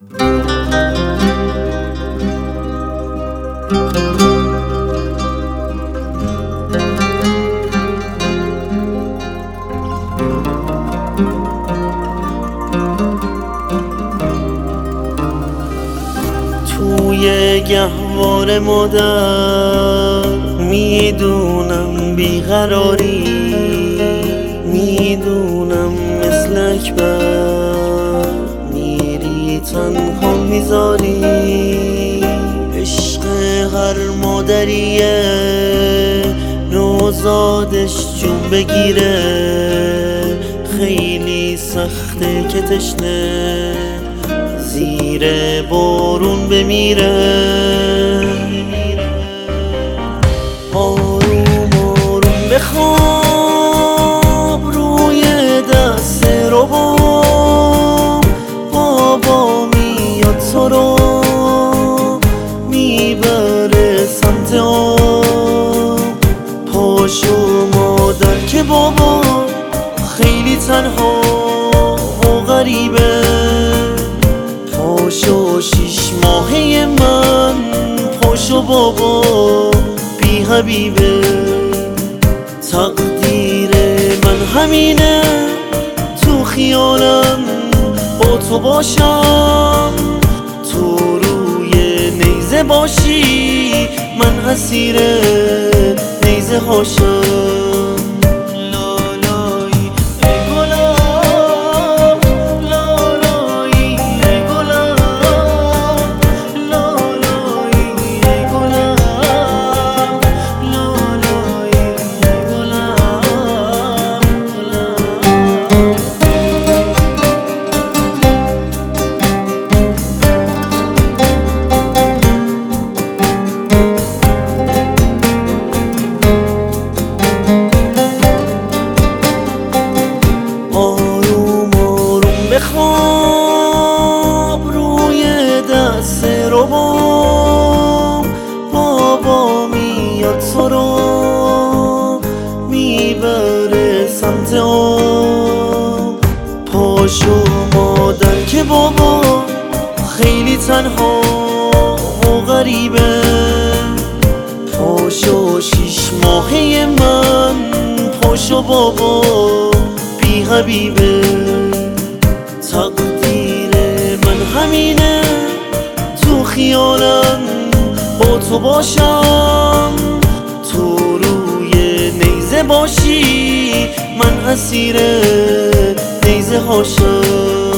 توی گهوار مادر میدونم بیقراری، میدونم مثل اکبر میری تنها میذاری. عشق هر مادریه نوزادش جون بگیره، خیلی سخته که تشنه زیر بارون بمیره. آروم آروم بخواب روی دست رو بابا میاد تو رو میبره سمت آب. پاشو مادر که بابا خیلی تنها و غریبه. پاشو 6 ماهه من، پاشو بابا بی حبیبه. تقدیر من همینه تو خیالم با تو باشم، تو روی نیزه باشی من اسیر نیزه هاشم. بخواب روی دست رو بابا میاد تو رو میبره سمت آب. پاشو مادر که بابا خیلی تنها و غریبه. پاشو 6 ماهه من، پاشو بابا بی حبیبه. تقدیر من همینه تو خیالم با تو باشم، تو روی نیزه باشی من اسیر نیزه هاشم.